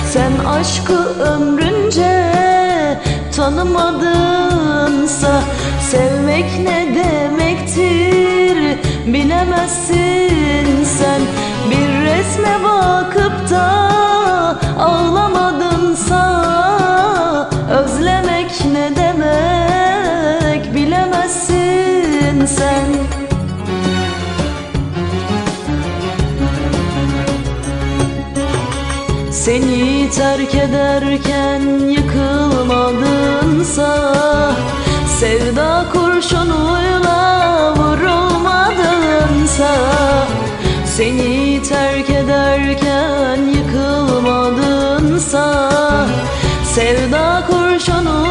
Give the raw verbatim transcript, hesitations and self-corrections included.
Sen aşkı ömrünce tanımadınsa, sevmek ne demektir bilemezsin sen. Bir resme bakıp da ağlamadınsa, özlemek ne demek bilemezsin sen. Seni terk ederken yıkılmadınsa, sevda kurşunuyla vurulmadınsa, seni terk ederken yıkılmadınsa, sevda kurşunu